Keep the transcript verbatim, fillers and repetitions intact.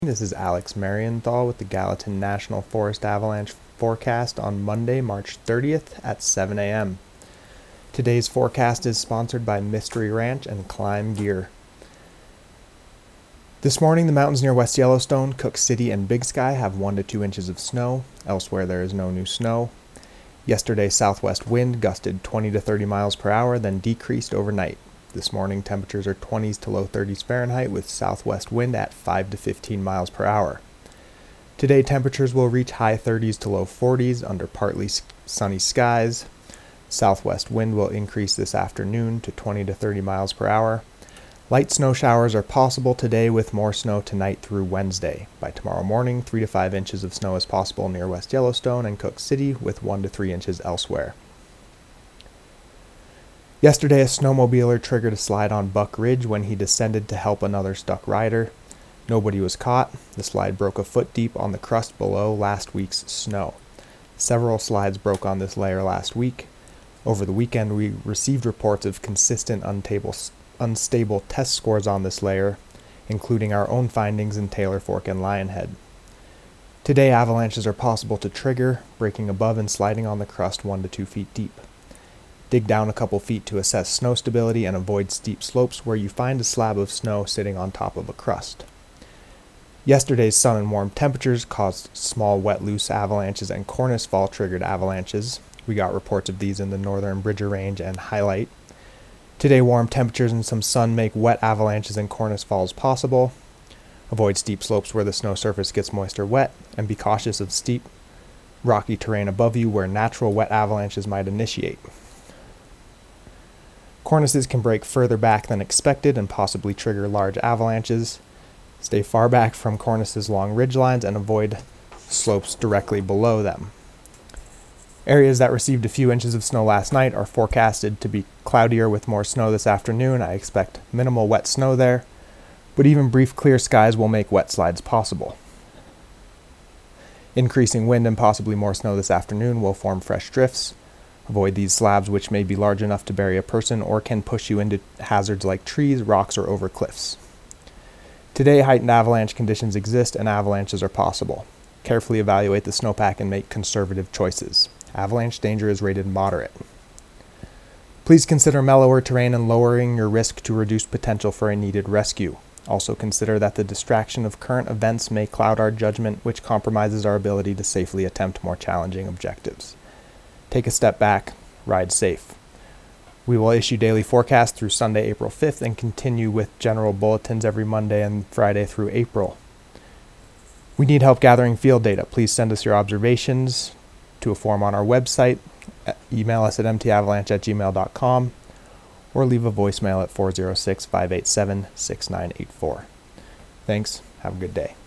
This is Alex Marienthal with the Gallatin National Forest Avalanche forecast on Monday, March thirtieth at seven a m Today's forecast is sponsored by Mystery Ranch and Climb Gear. This morning, the mountains near West Yellowstone, Cook City, and Big Sky have one to two inches of snow. Elsewhere, there is no new snow. Yesterday, southwest wind gusted twenty to thirty miles per hour, then decreased overnight. This morning, temperatures are twenties to low thirties Fahrenheit with southwest wind at five to fifteen miles per hour. Today, temperatures will reach high thirties to low forties under partly sunny skies. Southwest wind will increase this afternoon to twenty to thirty miles per hour. Light snow showers are possible today with more snow tonight through Wednesday. By tomorrow morning, three to five inches of snow is possible near West Yellowstone and Cook City with one to three inches elsewhere. Yesterday, a snowmobiler triggered a slide on Buck Ridge when he descended to help another stuck rider. Nobody was caught. The slide broke a foot deep on the crust below last week's snow. Several slides broke on this layer last week. Over the weekend, we received reports of consistent unstable, unstable test scores on this layer, including our own findings in Taylor Fork and Lionhead. Today, avalanches are possible to trigger, breaking above and sliding on the crust one to two feet deep. Dig down a couple feet to assess snow stability and avoid steep slopes where you find a slab of snow sitting on top of a crust. Yesterday's sun and warm temperatures caused small wet loose avalanches and cornice fall triggered avalanches. We got reports of these in the northern Bridger Range and Highlight. Today, warm temperatures and some sun make wet avalanches and cornice falls possible. Avoid steep slopes where the snow surface gets moist or wet, and be cautious of steep, rocky terrain above you where natural wet avalanches might initiate. Cornices can break further back than expected and possibly trigger large avalanches. Stay far back from cornices along ridgelines and avoid slopes directly below them. Areas that received a few inches of snow last night are forecasted to be cloudier with more snow this afternoon. I expect minimal wet snow there, but even brief clear skies will make wet slides possible. Increasing wind and possibly more snow this afternoon will form fresh drifts. Avoid these slabs, which may be large enough to bury a person or can push you into hazards like trees, rocks, or over cliffs. Today, heightened avalanche conditions exist and avalanches are possible. Carefully evaluate the snowpack and make conservative choices. Avalanche danger is rated moderate. Please consider mellower terrain and lowering your risk to reduce potential for a needed rescue. Also consider that the distraction of current events may cloud our judgment, which compromises our ability to safely attempt more challenging objectives. Take a step back, ride safe. We will issue daily forecasts through Sunday, April fifth, and continue with general bulletins every Monday and Friday through April. We need help gathering field data. Please send us your observations to a form on our website, email us at m t avalanche at gmail dot com, or leave a voicemail at four oh six, five eight seven, six nine eight four. Thanks. Have a good day.